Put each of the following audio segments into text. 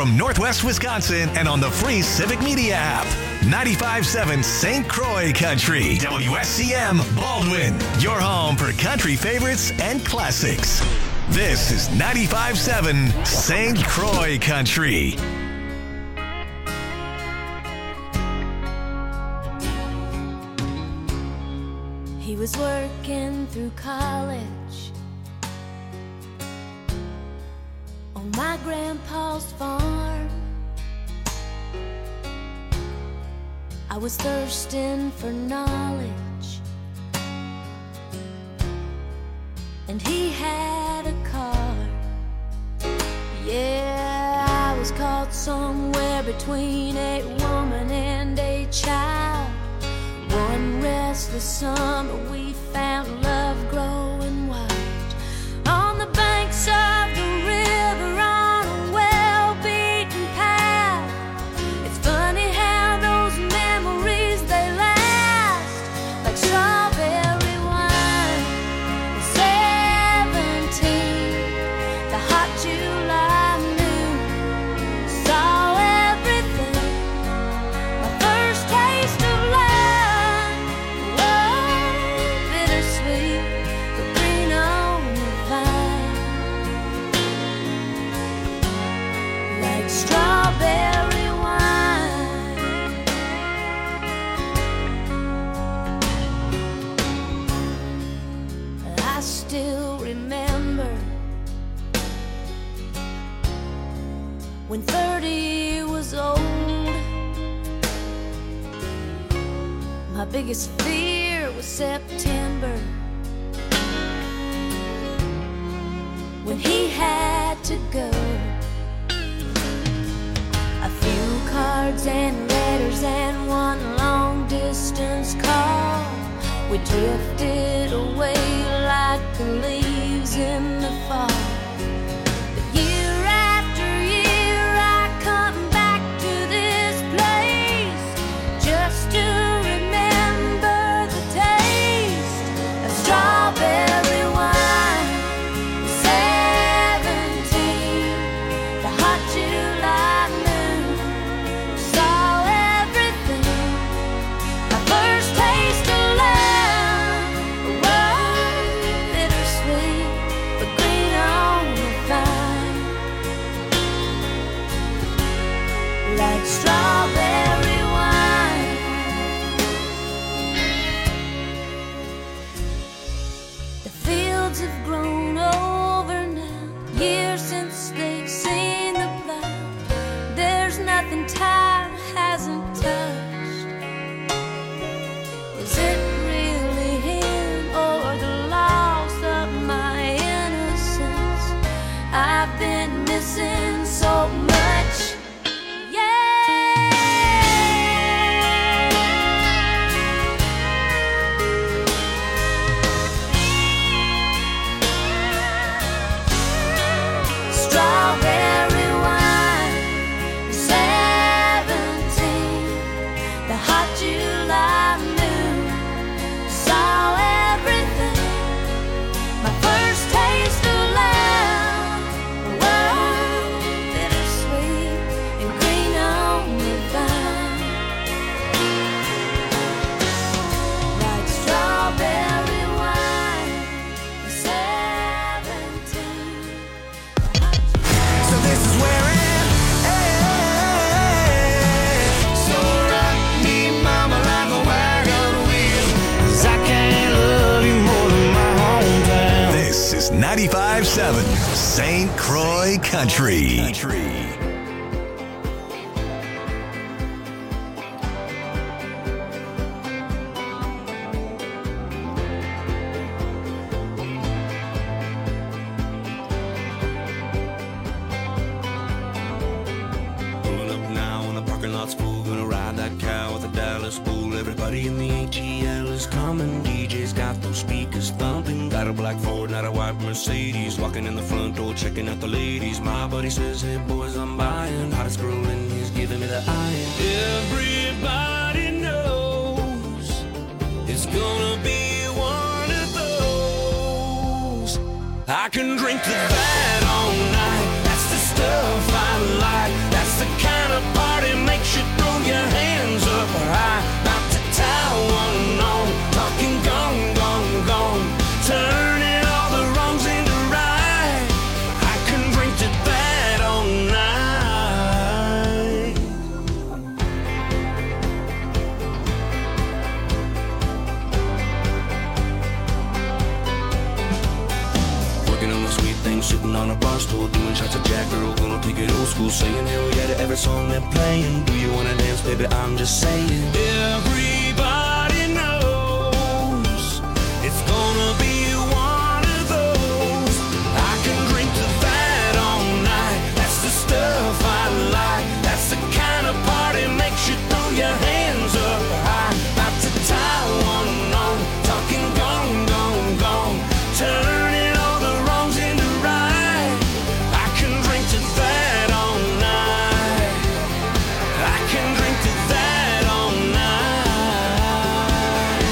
from Northwest Wisconsin and on the free Civic Media app. 95.7 St. Croix Country. WSCM Baldwin. Your home for country favorites and classics. This is 95.7 St. Croix Country. He was working through college on my grandpa's farm. I was thirsting for knowledge, and he had a car. Yeah, I was caught somewhere between a woman and a child. One restless summer we found love growing wild on the banks of the river on a well-beaten path. It's funny how those memories, they last like strawberry wine. At 17, the hot July noon, saw everything. My first taste of love. Strawberry wine. I still remember when 30 was old. My biggest fear was September, when he had to go. Cards and letters and one long distance call. We drifted away like the leaves in the fall. But year after year I come back to this place just to remember the taste of strawberry wine. 17, the hot July. Strawberry wine. The fields have grown over now, years since they've seen the plow. There's nothing time hasn't touched. Is it really him or the loss of my innocence? I've been missing so much. This is 95.7 St. Croix Country. Everybody in the ATL is coming. DJ's got those speakers thumping. Got a black Ford, not a white Mercedes. Walking in the front door, checking out the ladies. My buddy says, hey boys, I'm buying. Hottest girl in he's giving me the iron. Everybody knows it's gonna be one of those. I can drink to that all night. That's the stuff I like. singing hell yeah to every song they're playing. Do you wanna dance, baby? I'm just saying. Everybody knows it's gonna be one of those. I can drink to that all night. That's the stuff I like. That's the kind of party makes you throw your hands up high. About to tie one on, talking gone, gone, gone, turning all the wrongs into right. I can drink to that all night. I can drink to that all night.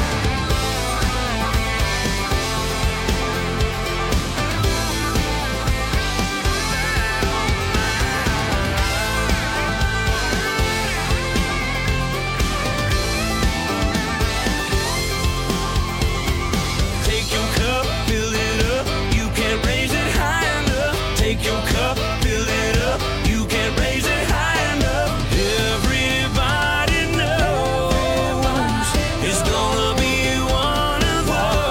Take your cup, fill it up. You can't raise it high enough. Take your cup, fill it up. You can't raise it high enough. Everybody knows it's gonna be one of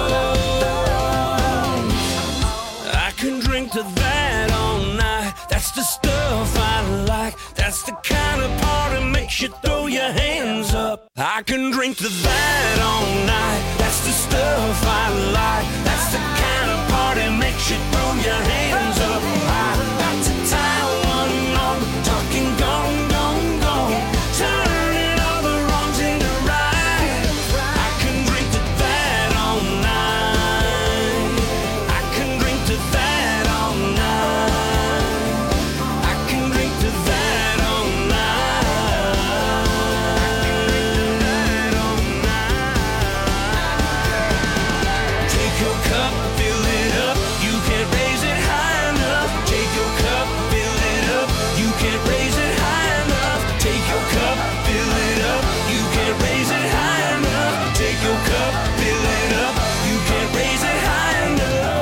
those. I can drink to that all night. That's the stuff I like. That's the kind of party makes you throw your hands up. I can drink to that all night. That's the stuff I like. That's the kind of party makes you throw your hands up. I'm about to tie one on, talking gone, gone, gone, turning all the wrongs into right. I can drink to that all night. I can drink to that all night. I can drink to that all night. Take your cup, fill it up. You can't raise it high enough. Take your cup, fill it up. You can't raise it high enough. Take your cup, fill it up. You can't raise it high enough. Take your cup, fill it up. You can't raise it high enough.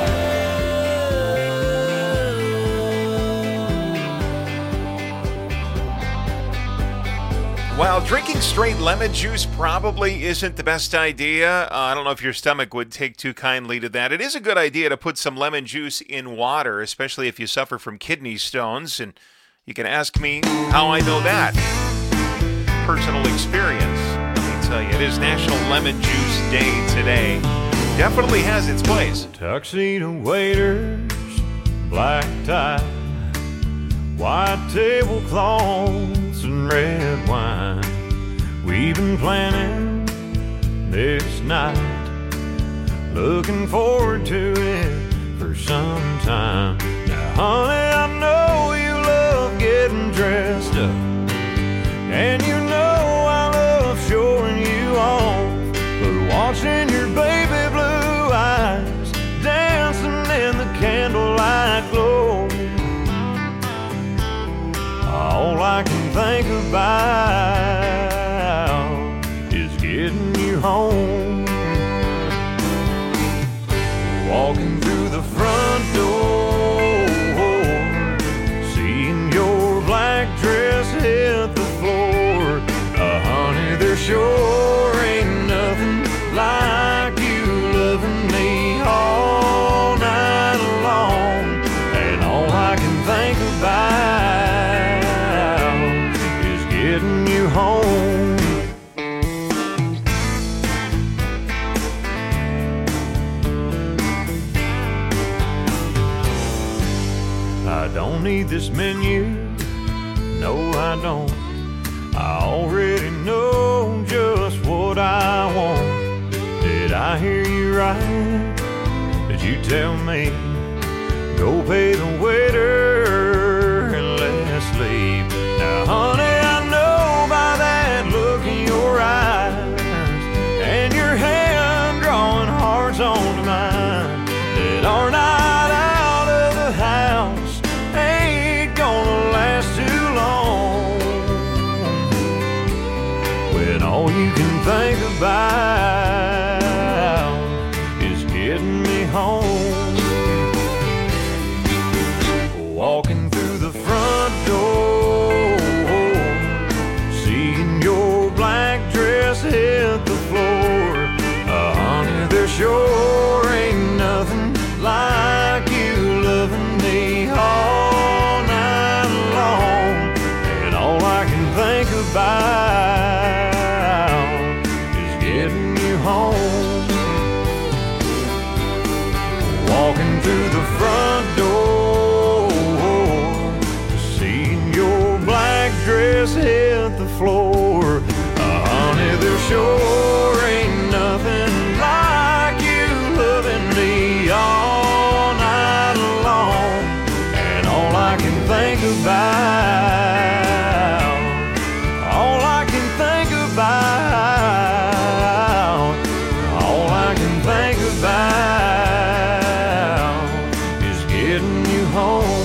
While drinking straight lemon juice probably isn't the best idea, I don't know if your stomach would take too kindly to that. It is a good idea to put some lemon juice in water, especially if you suffer from kidney stones. And you can ask me how I know that. Personal experience. Let me tell you, it is National Lemon Juice Day today. Definitely has its place. Tuxedo waiters, black tie, white tablecloths and red wine. We've been planning this night, looking forward to it for some time. Now, honey, I know you love getting dressed up, and you know I love showing you off, but watching your baby blue eyes dancing in the candlelight glow, all I can think about is getting you home. Walking through the front door, seeing your black dress hit the floor. Honey, there sure ain't nothing like you loving me all night long. And all I can think about is getting you home. I don't need this menu, no I don't. I already know just what I want. Did I hear you right? Did you tell me, go pay the waiter and let's leave? Now honey, I know by that look in your eyes and your hand drawing hearts onto mine, that our night out of the house ain't gonna last too long, when all you can think about is getting me home. Walking through the front door, seeing your black dress hit the floor. Honey, there sure ain't nothing like you loving me all night long. about is getting you home. Walking through the front door, seeing your black dress hit the floor. Honey, there sure ain't nothing like you loving me all night long. And all I can think about, all I can think about, all I can think about is getting you home.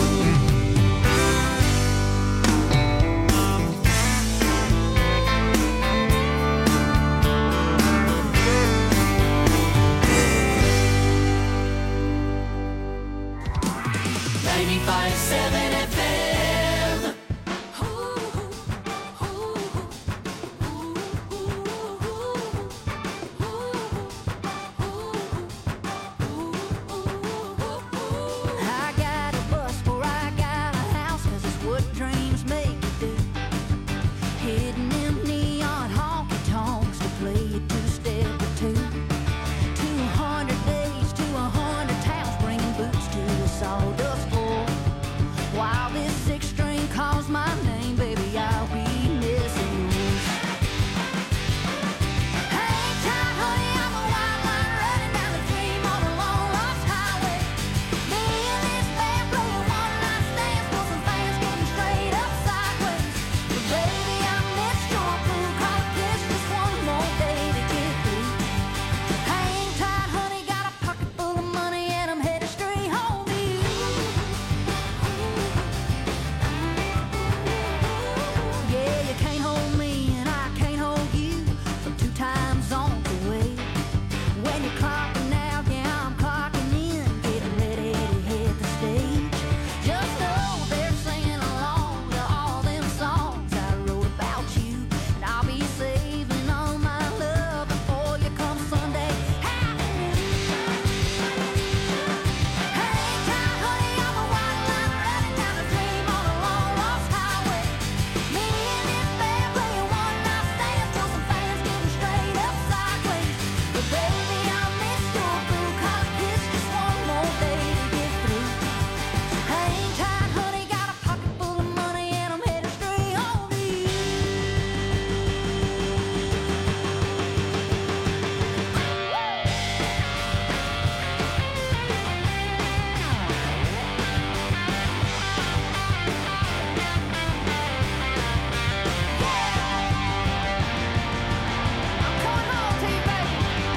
95.7 FM. I got a bus or I got a house, 'cause it's what dreams make you do. Hitting them neon honky tonks to play a two-step or two. 200 days to 100 towns, bringing boots to a sawdust floor. While this six-string calls my name, baby, I'll be missing you. Hang tight, honey, I'm a wild line running down the dream on a long lost highway. Me and this band playing one-night stands for some fans getting straight up sideways. But baby, I missed your blue collar kiss, just one more day to get through. Hang tight, honey, got a pocket full of money and I'm headed straight home to you. Yeah, you can't hold me and I can't hold you from 2 time zones away. When you're clocking out, yeah, I'm clocking in, getting ready to hit the stage. Just know they're singing along to all them songs I wrote about you, and I'll be saving all my love before you come Sunday. Hang tight, honey, I'm a white line running down the dream on a long lost highway. Me and this band playing one-night stands till some fans getting straight up sideways. But baby, I missed your blue collar kiss, just one more day to get through. Hang tight, honey, got a pocket full of money and I'm headed straight home to you. I'm coming home to you, baby.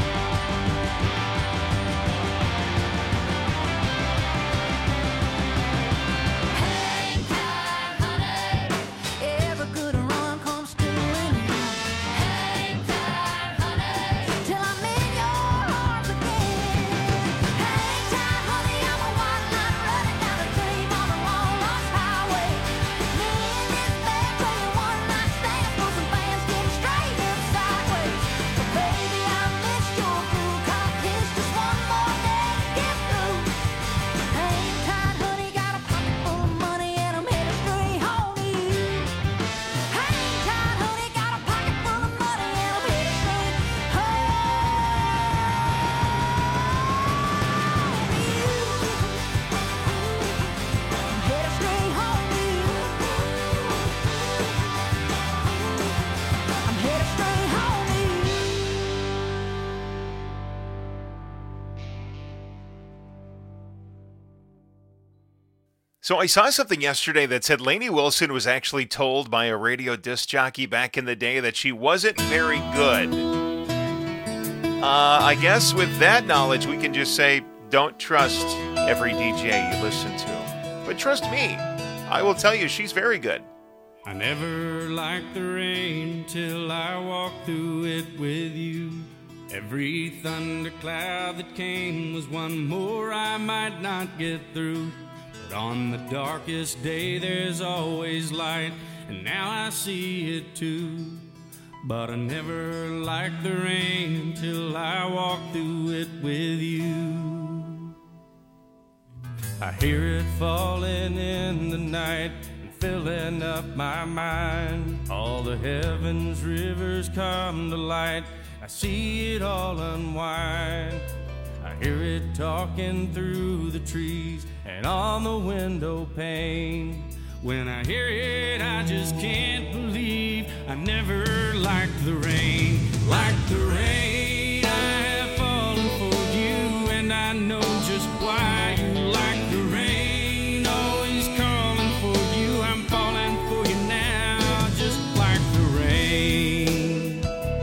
Hang tight, honey. Every good run comes to an end. Hang tight, honey, till I'm in your arms again. Hang tight, honey, I'm a white line running down the dream on a long lost highway. Me and this band playing one-night stands for some fans getting straight up sideways. But baby, I missed your blue collar kiss, just one more day to get through. Hang tight, honey, got a pocket full of money and I'm headed straight home to you. Hang tight, honey, got a pocket full of money and I'm headed straight home to you. I'm headed straight home to you. I'm headed straight home to you. So I saw something yesterday that said Lainey Wilson was actually told by a radio disc jockey back in the day that she wasn't very good. I guess with that knowledge, we can just say, don't trust every DJ you listen to. But trust me, I will tell you she's very good. I never liked the rain till I walked through it with you. Every thundercloud that came was one more I might not get through. But on the darkest day there's always light, and now I see it too. But I never liked the rain till I walked through it with you. I hear it falling in the night and filling up my mind. All the heavens, rivers come to light. I see it all unwind. I hear it talking through the trees and on the window pane. When I hear it, I just can't believe I never liked the rain. Like the rain, I have fallen for you, and I know just why you like the rain. Always calling for you, I'm falling for you now, just like the rain.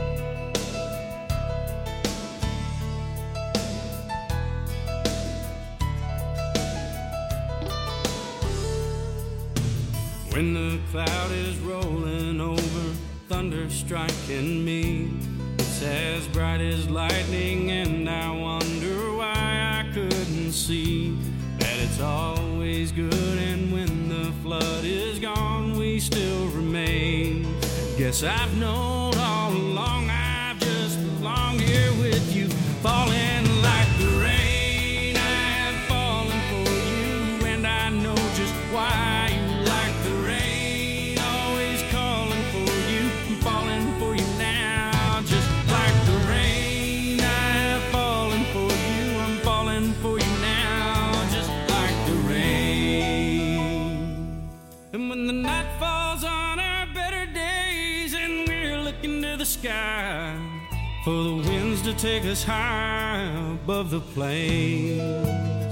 When the cloud is rolling over, thunder striking me, it's as bright as lightning, and I wonder why I couldn't see that it's always good, and when the flood is gone, we still remain. Guess I've known all along, I've just belonged here with you, falling like the rain. I have fallen for you, and I know just why you like the rain. Always calling for you, I'm falling for you now, just like the rain. I have fallen for you, I'm falling for you now, just like the rain. And when the night falls on our better days and we're looking to the sky for the winds to take us high above the plains,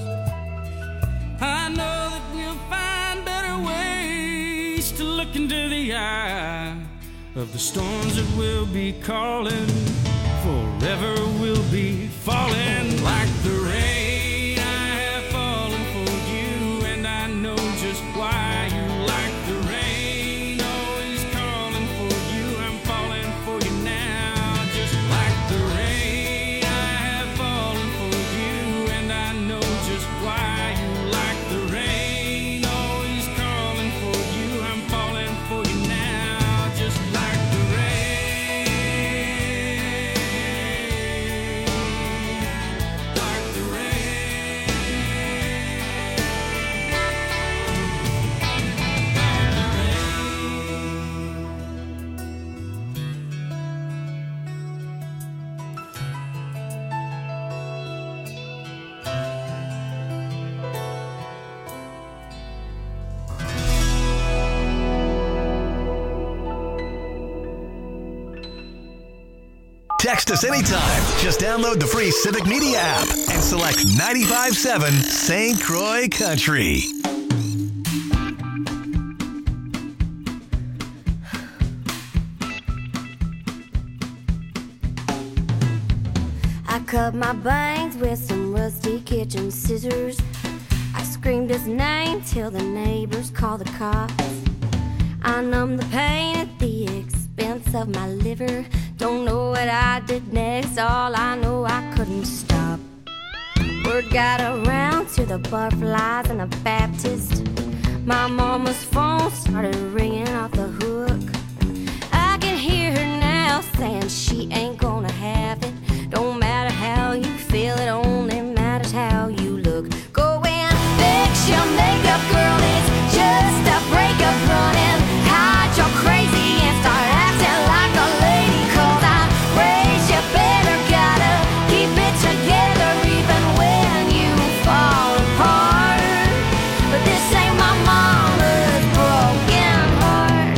I know that we'll find better ways to look into the eye of the storms that will be calling. Forever we'll be falling like the rain. I have fallen for you, and I know just why you like the rain. Always calling for you, I'm falling for you now, just like the rain. I have fallen for you, and I know just why you like the rain. Always calling for you, I'm falling for you now, just like the rain. Like the rain. Like the Text us anytime. Just download the free Civic Media app and select 95.7 St. Croix Country. I cut my bangs with some rusty kitchen scissors. I screamed his name till the neighbors called the cops. I numbed the pain at the expense of my liver. Don't know what I did next, all I know I couldn't stop. Word got around to the butterflies and the Baptist. My mama's phone started ringing off the hook. I can hear her now saying she ain't gonna have it. Don't matter how you feel, it only matters how you look. Go and fix your makeup, girl, it's just a breakup running. Hide your crazy and start acting like a lady, 'cause I raised you better, gotta keep it together even when you fall apart. But this ain't my mama's broken heart.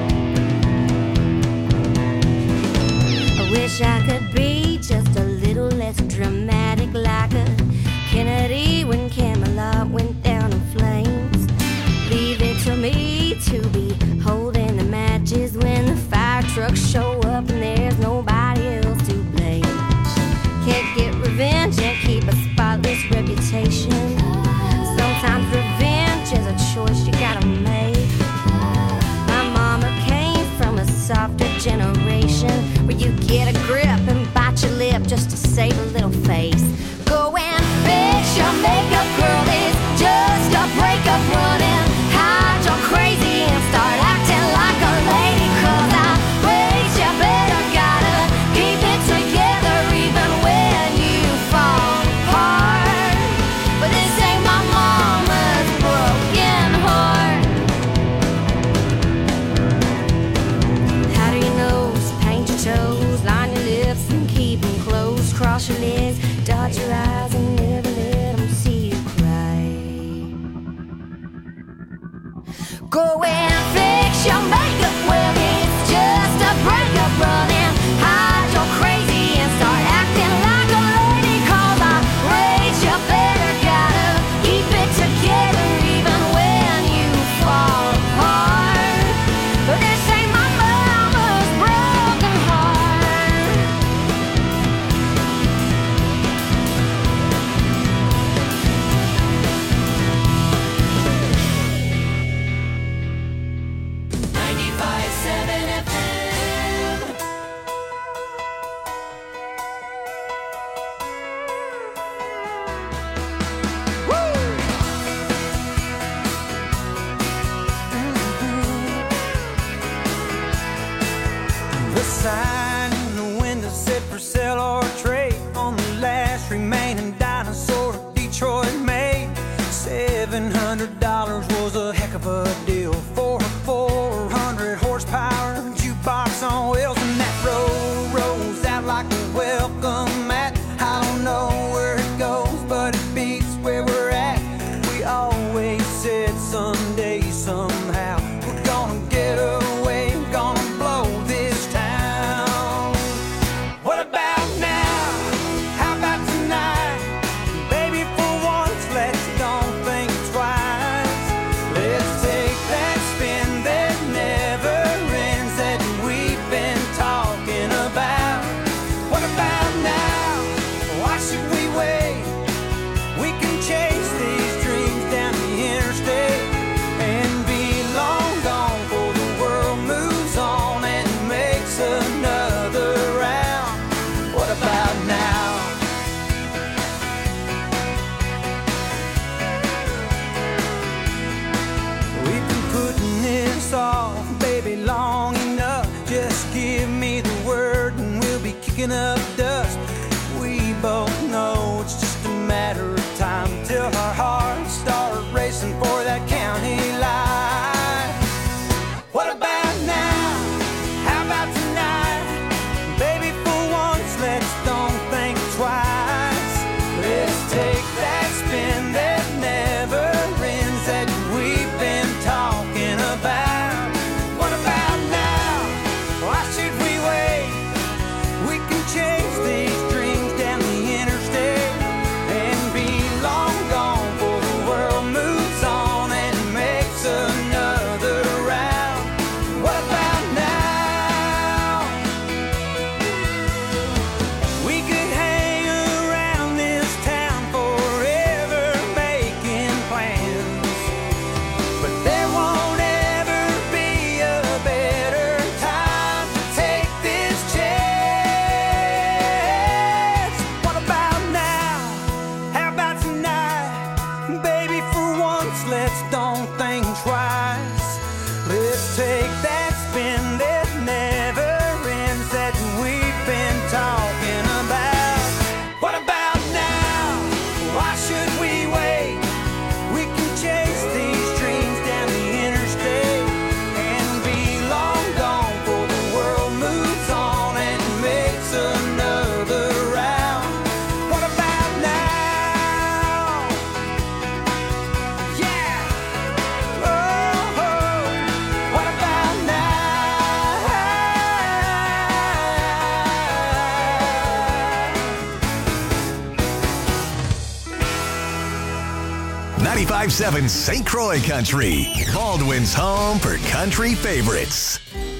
I wish I could be just a little less dramatic, like a Kennedy when Camelot went down in flames. Leave it to me to be holding the matches when the fire trucks show up and there's nobody else to blame. Can't get revenge and keep a spotless reputation. Sometimes revenge is a choice you gotta make. My mama came from a softer generation where you get a grip and bite your lip just to save a little face. Go and fix your makeup, girl, it's just a breakup running. Hide your crazy and start acting like a lady, 'cause I raised you better, gotta keep it together even when you fall apart. But this ain't my mama's broken heart. sign in the window said for sale or trade on the last remaining dinosaur Detroit made. $700 was a heck of a deal for a 400 horsepower jukebox on wheels, and that road rolls out like a welcome mat. I don't know where it goes, but it beats where we're at. We always said someday, somehow, we're gonna get away, gonna blow this town. What about now? How about tonight? Baby, for once, let's don't think twice. Let's take that spin that never ends that we've been talking about. What about now? Why should we wait? We can chase these dreams down the interstate and be long gone before the world moves on and makes another round. What about now? We've been putting this off, baby, long enough. Just give me the word and we'll be kicking up dust. We both know it's just a matter of time till our hearts start racing for that county line. What about now? How about tonight? Baby, for once, let's don't think twice. Let's take that spin that never ends that we've been talking about. What about now? Why should we wait? We can chase these dreams down the interstate and be long gone before the world moves on and makes another round. What about now? We could hang around this town forever making plans, but there won't ever be a better time to take this chance. What about now? How about tonight? Baby, for once, let's don't think twice. Let's take that spin that never ends that we've been talking about. What about now? Why should we wait? We can chase these dreams down the interstate and be long gone before the world moves on and makes another round. What about now? Yeah. Oh, what about now? 95.7 St. Croix Country, Baldwin's home for country favorites.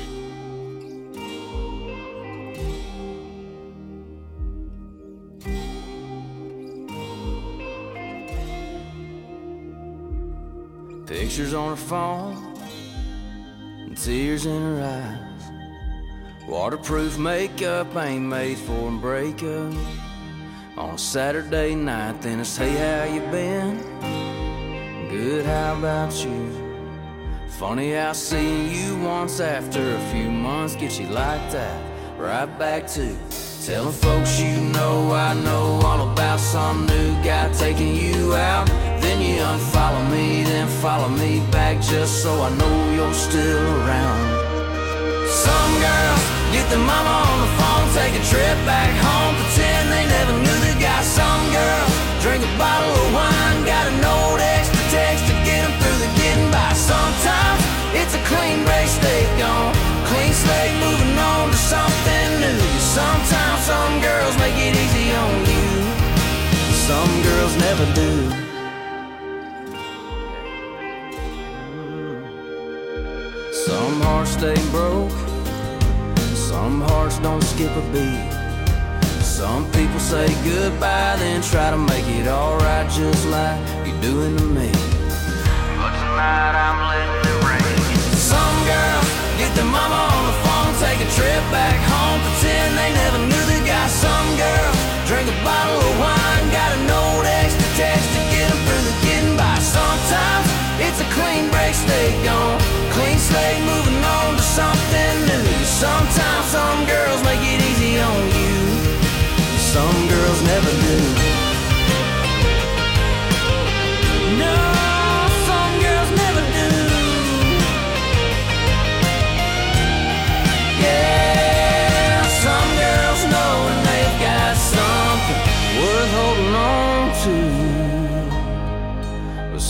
Pictures on her phone, and tears in her eyes. Waterproof makeup ain't made for a breakup. On a Saturday night, then it's hey, how you been? Good, how about you? Funny how seeing you once after a few months gets you like that. Right back to telling folks you know I know all about some new guy taking you out. Then you unfollow me, then follow me back just so I know you're still around. Some girls get their mama on the phone, take a trip back home, pretend they never knew the guy. Some girls drink a bottle of wine, got a note, extra text to get them through the getting by. Sometimes it's a clean break, stay gone, clean slate, moving on to something new. Sometimes some girls make it easy on you, some girls never do. Some hearts stay broke, some hearts don't skip a beat. Some people say goodbye, then try to make it alright just like you're doing to me. But tonight I'm letting it rain. Some girls get their mama on the phone, take a trip back home, pretend they never knew the guy. Some girls drink a bottle of wine, got a note, extra text to get them through the getting by. Sometimes it's a clean break, stay gone, clean slate, moving on to something new. Sometimes some girls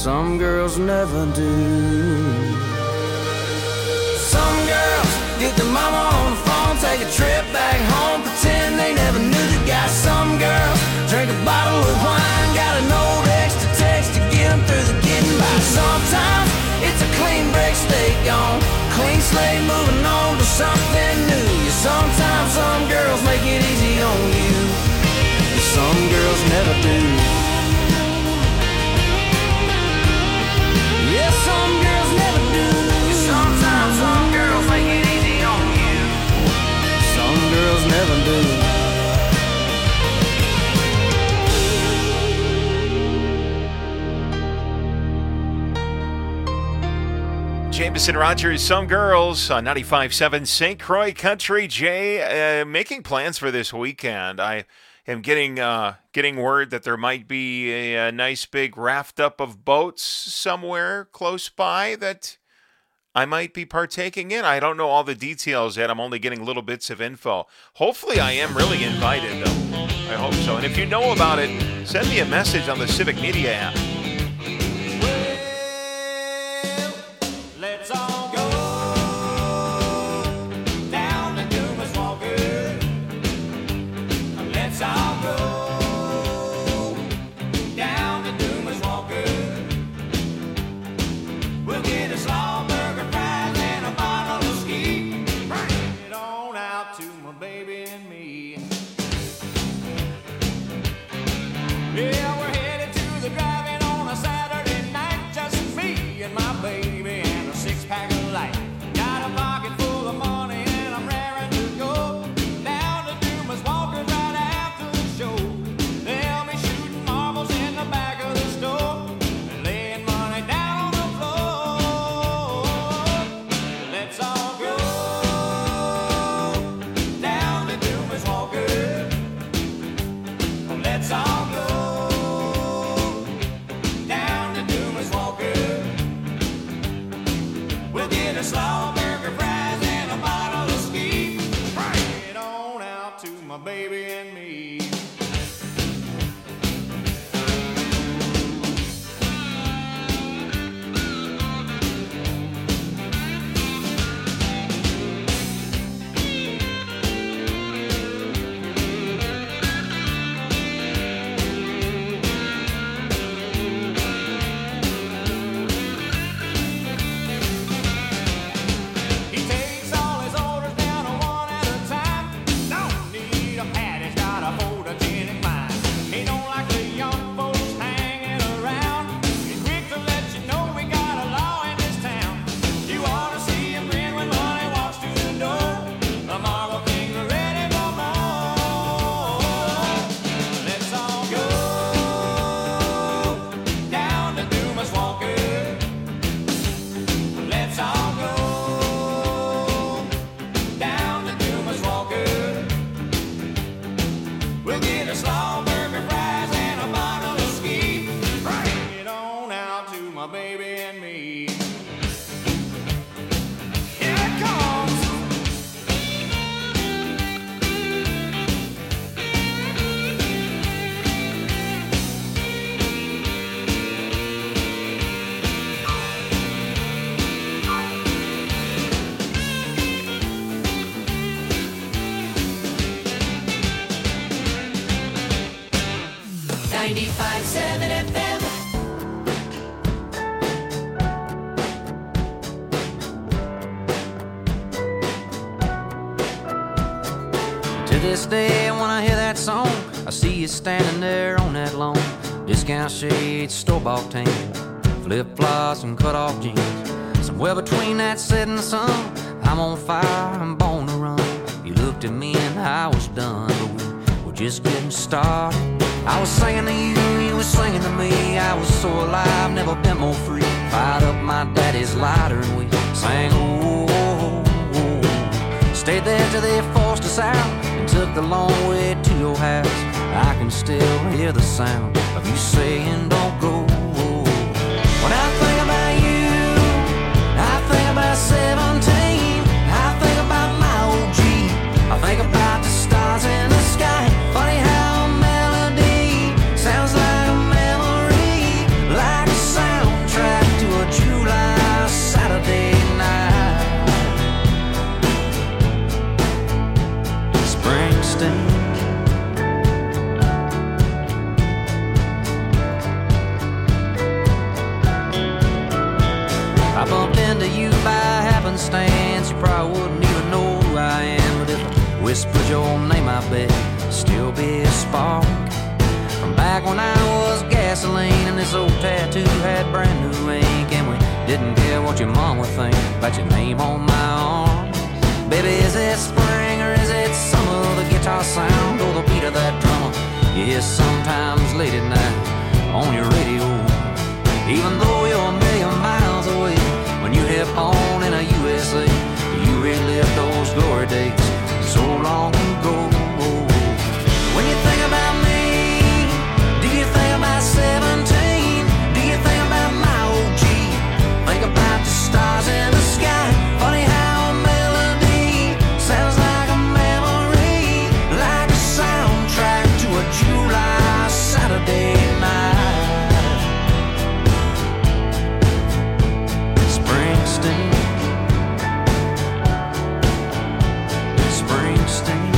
some girls never do. Some girls get their mama on the phone, take a trip back home, pretend they never knew the guy. Some girls drink a bottle of wine, got an old ex to text to get them through the getting by. Sometimes it's a clean break, stay gone, clean slate, moving on to something new. Yeah, sometimes some girls make it easy on you, and some girls never do. Yeah, some girls never do. Yeah, sometimes some girls make it easy on you, some girls never do. Jameson Rogers, Some Girls on 95.7 St. Croix Country. Jay, making plans for this weekend. I am getting word that there might be a nice big raft up of boats somewhere close by that I might be partaking in. I don't know all the details yet. I'm only getting little bits of info. Hopefully I am really invited, though. I hope so. And if you know about it, send me a message on the Civic Media app. Yeah, we're headed to the drive-in on a Saturday night. Just me and my baby and a six-pack of light. Got a pocket full of money and I'm raring to go down to Dumas Walker's right after the show. They'll be shooting marbles in the back of the store and laying money down on the floor. Let's all go down to Dumas Walker. Let's all go. Slow burger fries and a bottle of ski. Bring it on out to my baby and me. This day when I hear that song, I see you standing there on that lawn. Discount shades, store-bought tan, flip-flops and cut-off jeans. Somewhere between that set and the sun, I'm on fire, I'm born to run. You looked at me and I was done, but we're just getting started. I was singing to you, you were singing to me. I was so alive, never been more free. Fired up my daddy's lighter and we sang, oh, oh, oh. Stayed there till they forced us out and took the long way to your house. I can still hear the sound of you saying don't go. When I think about you, I think about 17. I think about my old G. I think about the stars in the sky. Funny how a melody sounds like a memory, like a sound just put your name, I bet still be a spark. From back when I was gasoline and this old tattoo had brand new ink, and we didn't care what your mom would think about your name on my arm. Baby, is it spring or is it summer? The guitar sound or the beat of that drummer you hear sometimes late at night on your radio. Even though you're a million miles away, when you hit on in a USA, you relive those glory days so long ago. When you think about me, do you think about 17? Do you think about my OG? Think about the stars in the sky. Funny how a melody sounds like a memory, like a soundtrack to a July Saturday night. Springsteen, Springsteen.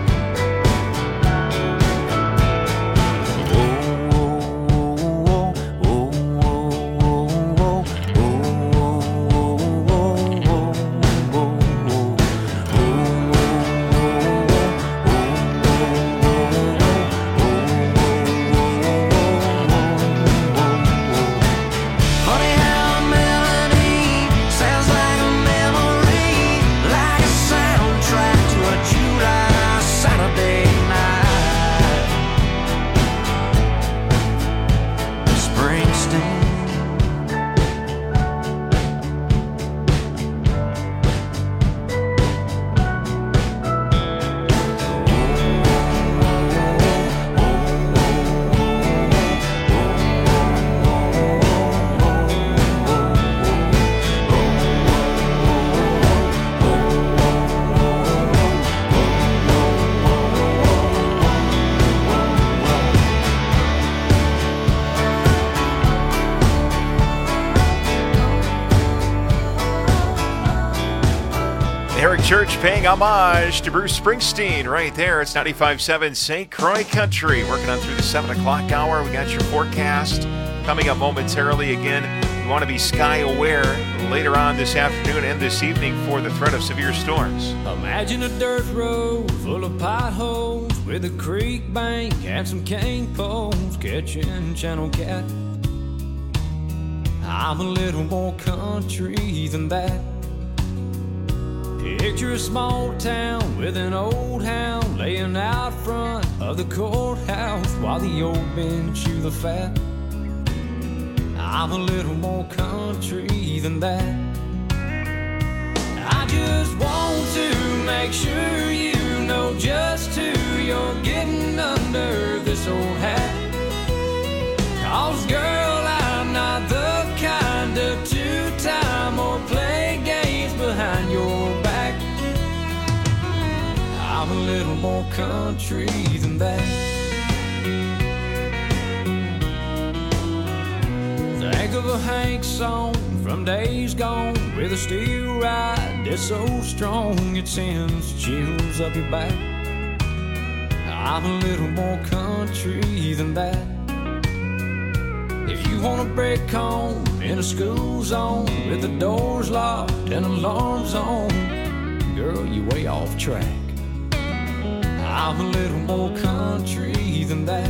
Eric Church paying homage to Bruce Springsteen right there. It's 95.7 St. Croix Country. Working on through the 7 o'clock hour. We got your forecast coming up momentarily. Again, you want to be sky aware later on this afternoon and this evening for the threat of severe storms. Imagine a dirt road full of potholes with a creek bank and some cane poles catching channel cat. I'm a little more country than that. Picture a small town with an old hound laying out front of the courthouse while the old men chew the fat. I'm a little more country than that. I just want to make sure you know just who you're getting under this old hat. 'Cause girl, I'm not the kind of two-time or play games behind your back. I'm a little more country than that. Think of a Hank song from days gone with a steel ride that's so strong it sends chills up your back. I'm a little more country than that. If you want to break home in a school zone with the doors locked and alarms on, girl, you way off track. I'm a little more country than that.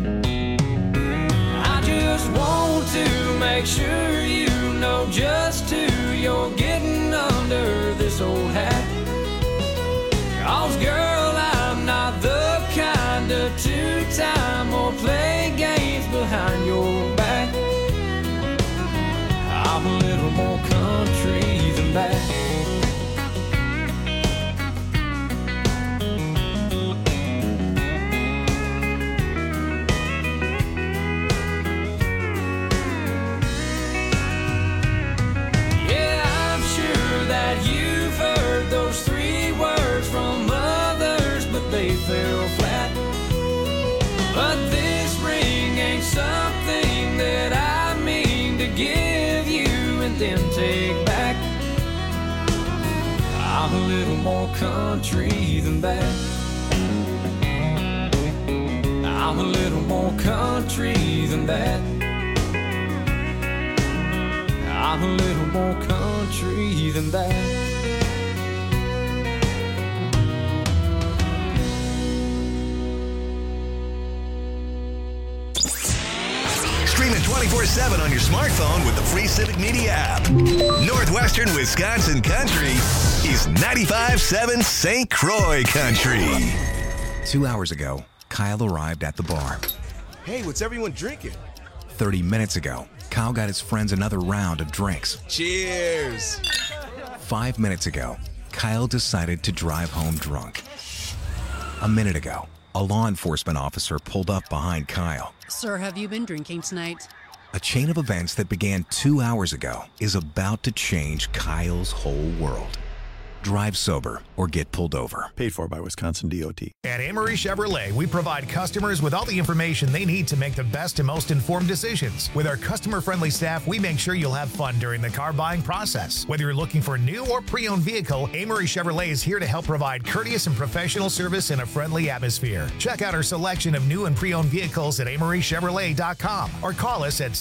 I just want to make sure you know just who you're getting under this old hat. 'Cause girl, I'm not the kind of two-time or play games behind your back. I'm a little more country than that. Fell flat, but this ring ain't something that I mean to give you and then take back. I'm a little more country than that. I'm a little more country than that. I'm a little more country than that. 24/7 on your smartphone with the free Civic Media app. Northwestern Wisconsin Country is 95.7 St. Croix Country. 2 hours ago, Kyle arrived at the bar. Hey, what's everyone drinking? 30 minutes ago, Kyle got his friends another round of drinks. Cheers! 5 minutes ago, Kyle decided to drive home drunk. A minute ago, a law enforcement officer pulled up behind Kyle. Sir, have you been drinking tonight? A chain of events that began 2 hours ago is about to change Kyle's whole world. Drive sober or get pulled over. Paid for by Wisconsin DOT. At Amory Chevrolet, we provide customers with all the information they need to make the best and most informed decisions. With our customer-friendly staff, we make sure you'll have fun during the car buying process. Whether you're looking for a new or pre-owned vehicle, Amory Chevrolet is here to help provide courteous and professional service in a friendly atmosphere. Check out our selection of new and pre-owned vehicles at AmoryChevrolet.com or call us at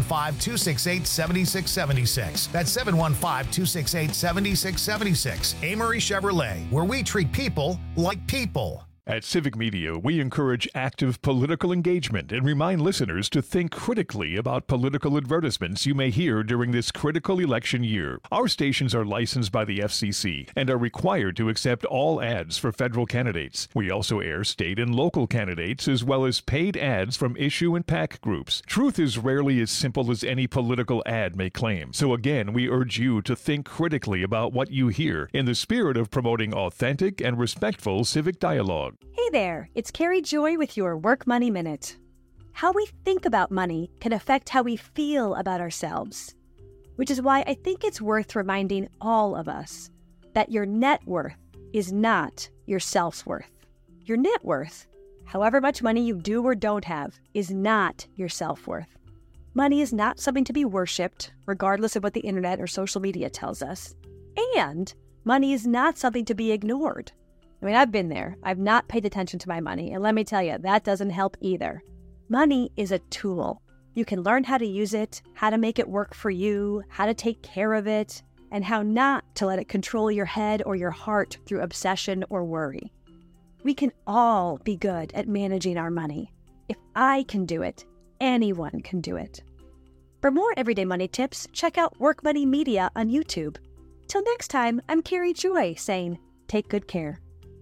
715-268-7676. That's 715-268-7676. Amory Chevrolet, where we treat people like people. At Civic Media, we encourage active political engagement and remind listeners to think critically about political advertisements you may hear during this critical election year. Our stations are licensed by the FCC and are required to accept all ads for federal candidates. We also air state and local candidates as well as paid ads from issue and PAC groups. Truth is rarely as simple as any political ad may claim. So again, we urge you to think critically about what you hear in the spirit of promoting authentic and respectful civic dialogue. Hey there, it's Carrie Joy with your Work Money Minute. How we think about money can affect how we feel about ourselves, which is why I think it's worth reminding all of us that your net worth is not your self-worth. Your net worth, however much money you do or don't have, is not your self-worth. Money is not something to be worshipped, regardless of what the internet or social media tells us. And money is not something to be ignored. I mean, I've been there. I've not paid attention to my money. And let me tell you, that doesn't help either. Money is a tool. You can learn how to use it, how to make it work for you, how to take care of it, and how not to let it control your head or your heart through obsession or worry. We can all be good at managing our money. If I can do it, anyone can do it. For more everyday money tips, check out Work Money Media on YouTube. Till next time, I'm Carrie Joy saying, take good care.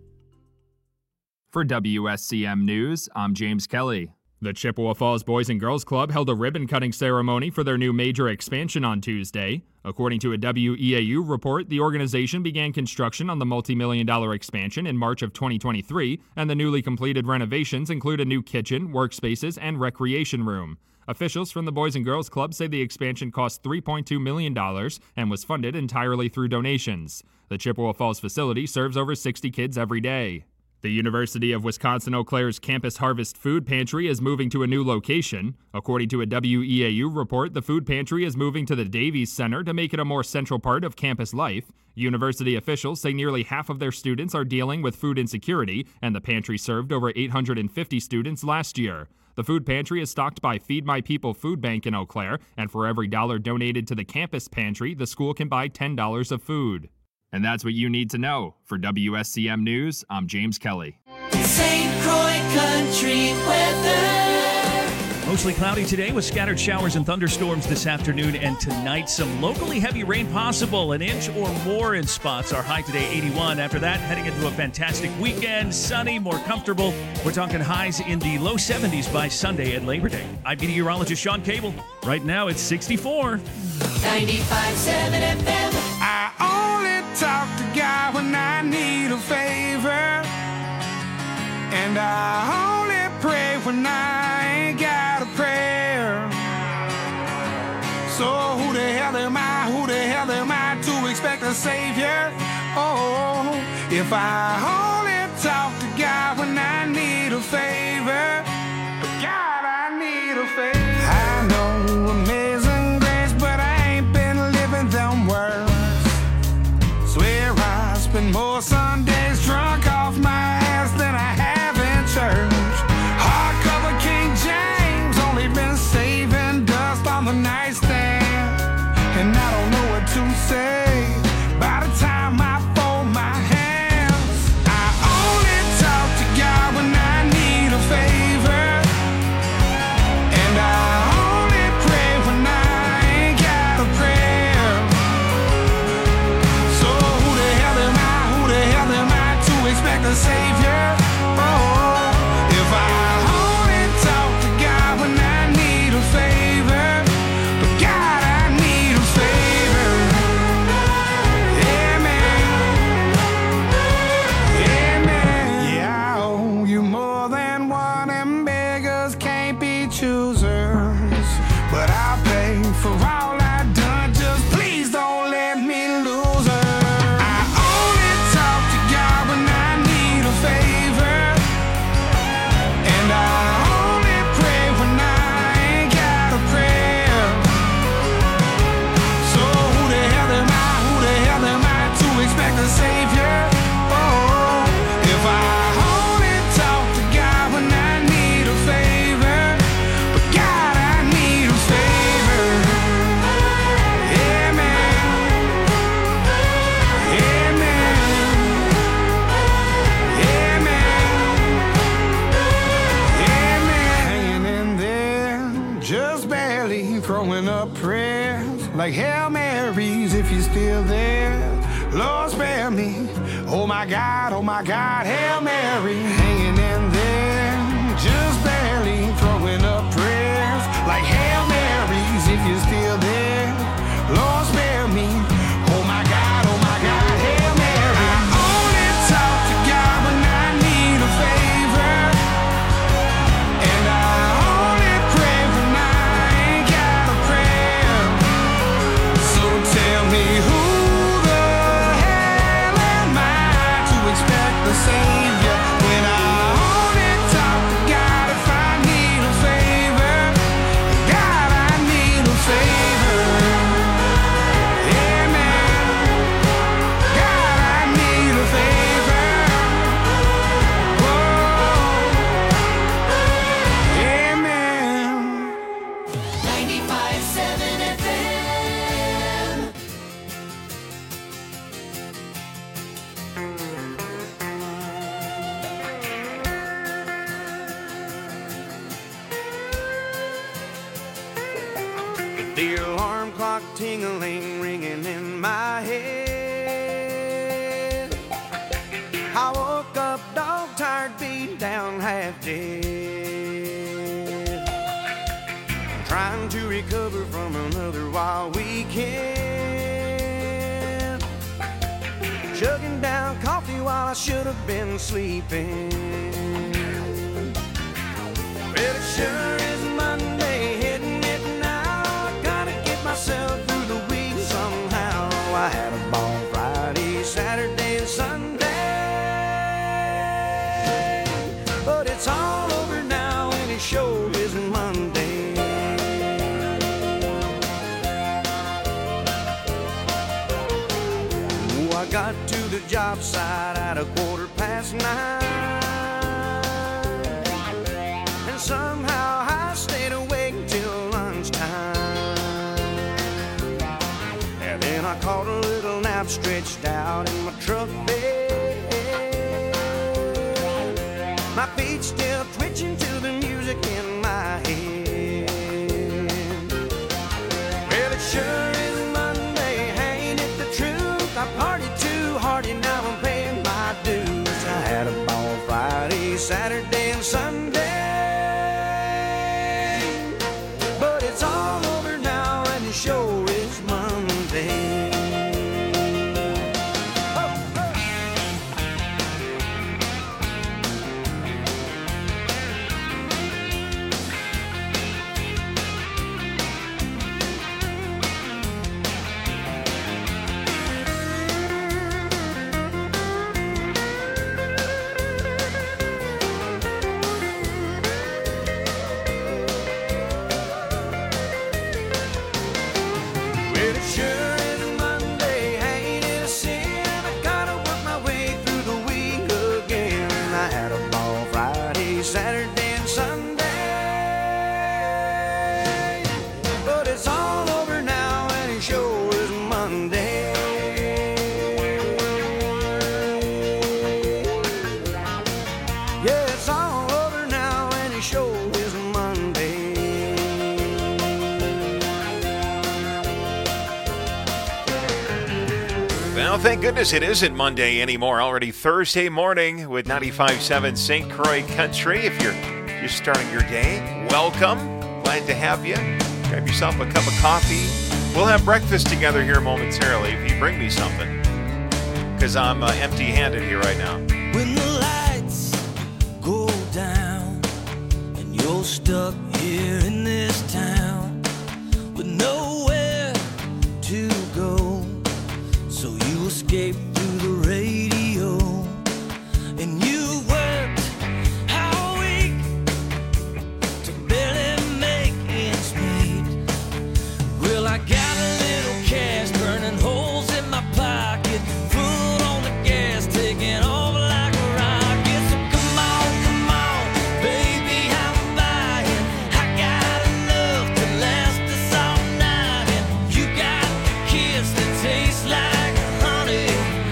For WSCM News, I'm James Kelly. The Chippewa Falls Boys and Girls Club held a ribbon-cutting ceremony for their new major expansion on Tuesday. According to a WEAU report, the organization began construction on the multi-million-dollar expansion in March of 2023, and the newly completed renovations include a new kitchen, workspaces, and recreation room. Officials from the Boys and Girls Club say the expansion cost $3.2 million and was funded entirely through donations. The Chippewa Falls facility serves over 60 kids every day. The University of Wisconsin-Eau Claire's Campus Harvest Food Pantry is moving to a new location. According to a WEAU report, the food pantry is moving to the Davies Center to make it a more central part of campus life. University officials say nearly half of their students are dealing with food insecurity, and the pantry served over 850 students last year. The food pantry is stocked by Feed My People Food Bank in Eau Claire, and for every $1 donated to the campus pantry, the school can buy $10 of food. And that's what you need to know. For WSCM News, I'm James Kelly. St. Croix Country weather. Mostly cloudy today with scattered showers and thunderstorms this afternoon and tonight. Some locally heavy rain possible, an inch or more in spots. Our high today, 81. After that, heading into a fantastic weekend. Sunny, more comfortable. We're talking highs in the low 70s by Sunday at Labor Day. I'm meteorologist Sean Cable. Right now, it's 64. 95.7 FM. I only talk to God when I need a favor, and I only pray when I ain't got a prayer. So who the hell am I to expect a savior? Oh, if I only talk to God when I need a favor, God, I need a favor. I know amazing grace, but I ain't been living them words. Swear I spend more Sundays drunk off my ass than I have in church. Hardcover King James, only been saving dust on the nightstand, and I don't know what to say by the time I fold my hands. I only talk to God when I need a favor, and I only pray up prayers like Hail Marys if you're still there. Lord, spare me. Oh my God, Hail Mary. Hanging in there, just barely throwing up prayers like Hail Marys if you're still there. Lord, spare me. Oh my God, Hail Mary. I only talk to God when I need a favor, and I only pray when I ain't got a prayer. So tell me who the hell am I to expect the Savior when I only talk to God if I need a favor? God, I need a favor. The alarm clock tingling, ringing in my head. I woke up dog tired, beat down, half dead. I'm trying to recover from another wild weekend. Chugging down coffee while I should have been sleeping. Well, it sure is Monday, hitting it now. I gotta get myself through the week somehow. I had a ball Friday, Saturday, and Sunday, but it's all over now and it sure isn't Monday. Oh, I got to the job site at 9:15. Somehow I stayed awake till lunchtime, and then I caught a little nap stretched out in my truck bed. My feet still twitching to the music in my head. Well, it sure is Monday, ain't it the truth? I partied too hard and now I'm paying my dues. I had a ball Friday, Saturday, and Sunday, it's all over now and the show is Monday. Saturday and Sunday, but it's all over now and it sure is Monday. Yeah, it's all over now and it sure is Monday. Well, thank goodness it isn't Monday anymore. Already Thursday morning with 95.7 St. Croix Country. If you're just starting your day, welcome. Glad to have you. Grab yourself a cup of coffee. We'll have breakfast together here momentarily if you bring me something, because I'm empty-handed here right now. When the lights go down and you're stuck here in this town with nowhere to go, so you escape through the radio, and you worked all week to barely make ends meet. Well, I got a little cash burning holes in my pocket, foot on the gas, taking off like a rocket. So come on, baby, I'm buying. I got enough to last us all night, and you got the kiss that tastes like honey.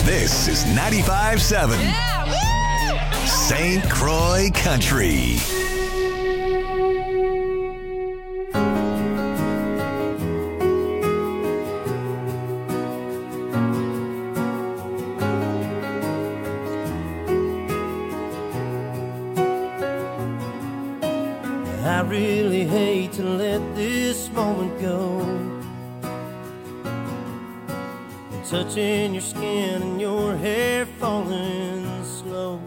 This is 95.7 St. Croix Country. I really hate to let this moment go. Touching your skin and your hair falling slow.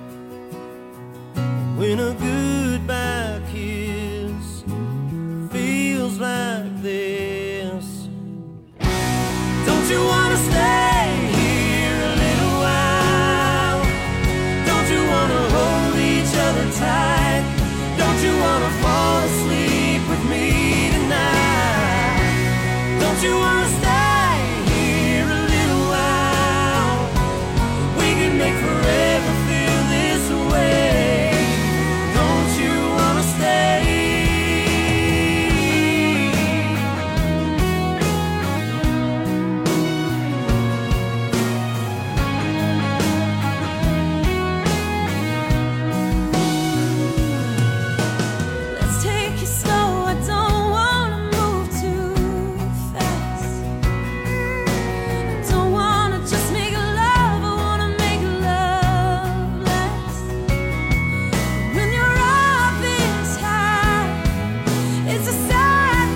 When a goodbye kiss feels like this. Don't you wanna stay here a little while? Don't you wanna hold each other tight? Don't you wanna fall asleep with me tonight? Don't you wanna stay here a little while? We can make forever feel this way. Don't you wanna stay? Let's take it slow. I don't wanna move too fast. I don't wanna just make love. I wanna make love last. When you're up this high, it's a sad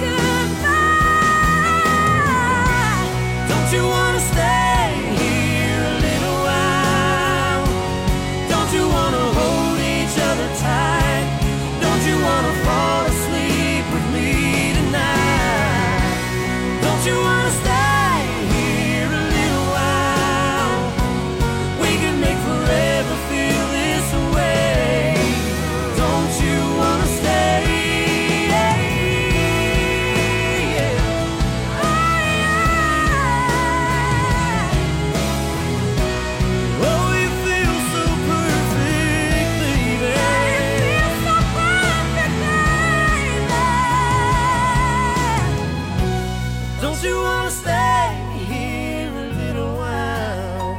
goodbye. Don't you wanna stay here a little while? Don't you wanna hold each other tight? Don't you wanna fall asleep with me tonight? Don't you wanna stay here a little while? We can make forever feel this way. Don't you wanna stay? Oh, you feel so perfect, baby. Don't you wanna stay here a little while?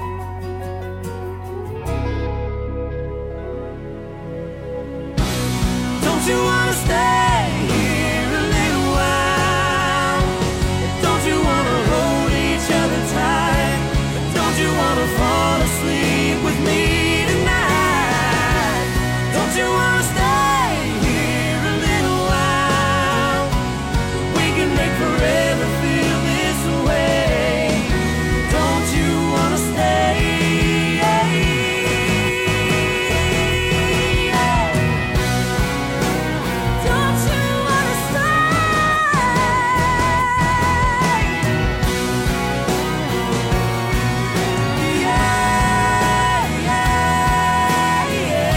Don't you wanna stay here a little while? Don't you wanna hold each other tight? Don't you wanna fall asleep with me tonight? Don't you wanna stay here a little while? We can make forever feel this way. Don't you wanna stay? Don't you wanna stay? Yeah, yeah,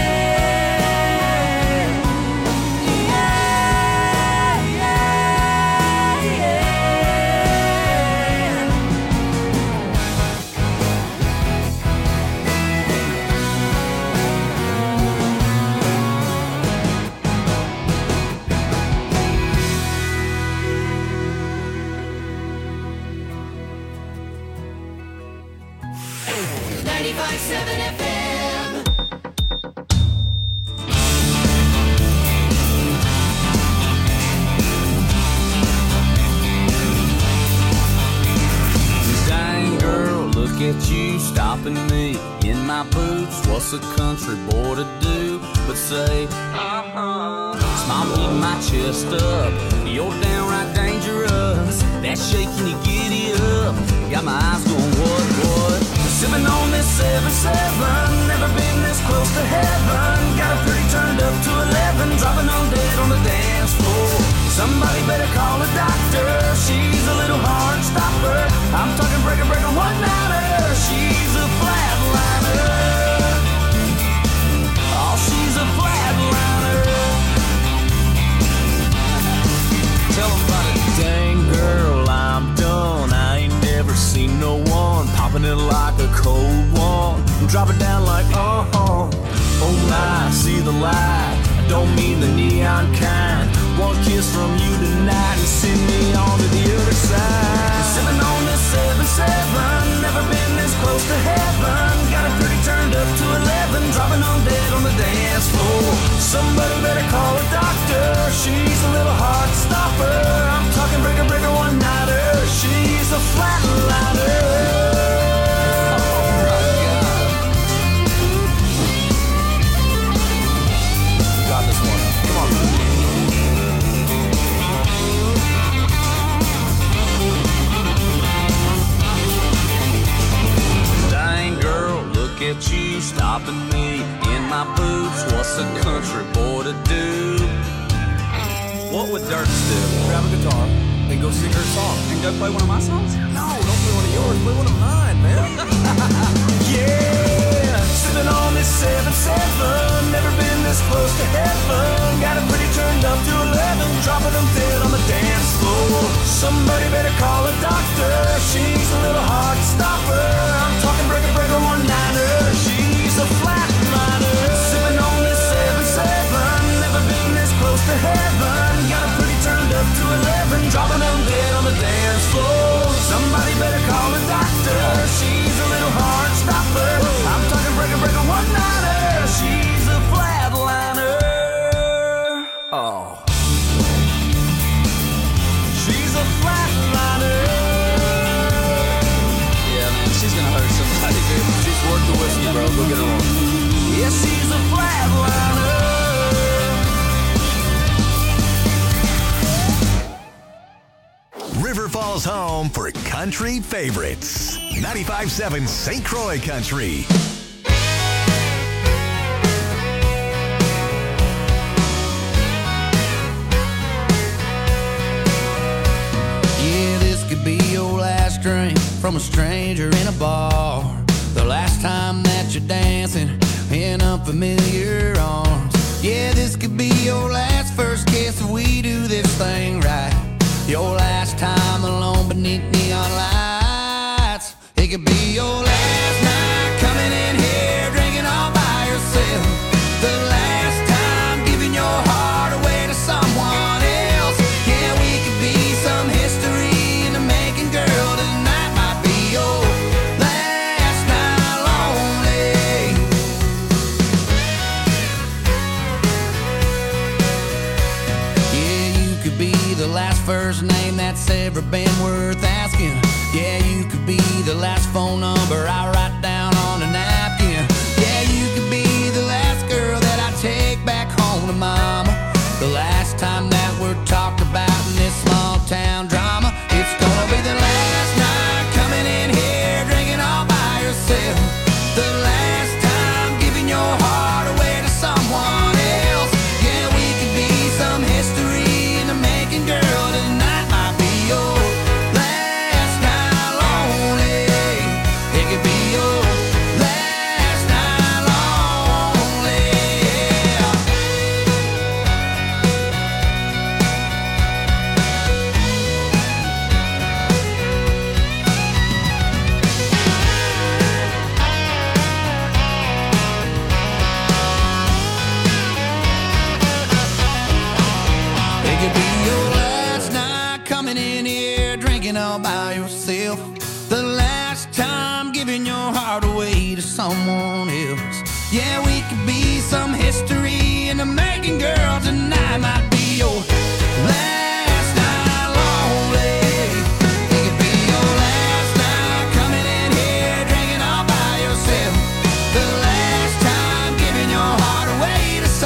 Dang girl, look at you stopping me in my boots. What's a country boy to do but say, smile, keep my chest up. You're downright dangerous. That shaking you giddy up. Got my eyes going, what? Sipping on this 7-7. Never been this close to heaven. Got a pretty turned up to 11. Dropping on dead on the dance floor. Somebody better call a doctor. She's a little hard stopper. I'm talking breaker, one-nighter. She's a flatliner. Oh, she's a flatliner. Tell 'em about it. Dang girl, I'm done. I ain't never seen no one popping it like a cold one. Drop it down like, oh my, see the light. I don't mean the neon kind. One kiss from you tonight and send me on to the other side. Sipping on this 7-7, never been this close to heaven. Somebody better call a doctor. She's a little heart stopper. I'm talking breaker, breaker, one-nighter. She's a flatliner. At you stopping me in my boots. What's a country boy to do? What would Dirks do? Grab a guitar and go sing her song. And go play one of my songs? No, don't play one of yours. Play one of mine, man. Yeah, sipping on this 7-7. Never been this close to heaven. Got it pretty turned up to 11. Dropping them dead on the dance floor. Somebody better call a doctor. She's a little heart stopper. I'm talking breaker, breaker, one-nighter. She's a flatliner. Sipping on this 7-7. Never been this close to heaven. Got it pretty turned up to 11. Dropping them dead on the dance floor. Somebody better call a doctor. She's a little heart stopper. I'm talking breaker, breaker, one-nighter. She's a flatliner. Oh. She's a flatliner. Yeah, man, she's gonna hurt somebody, dude. She's worth the whiskey, bro. Go get her on. Yeah, she's a flatliner. River Falls home for country favorites. 95.7 St. Croix Country. Yeah, this could be your last drink from a stranger in a bar. The last time that you're dancing in unfamiliar arms. Yeah, this could be your last first kiss if we do this thing right. Your last time alone beneath neon lights. It could be your last night coming in here drinking all by yourself. The last time giving your heart away to someone else. Yeah, we could be some history in the making, girl. Tonight might be your last night lonely. Yeah, you could be the last first name that's ever been worth asking. Yeah, you could be the last phone number I write down on a napkin. Yeah, you could be the last girl that I take back home to mama. The last time that we're talked about in this small town drama. It's gonna be the last night coming in here drinking all by yourself. The last time giving your heart away to someone else. Yeah, we could be some history in the making, girl. Tonight might be your last night lonely. It could be your last night lonely. Yeah. It could be your last night coming in here drinking all by yourself. The last time giving your heart away to someone else. Yeah, we could be some history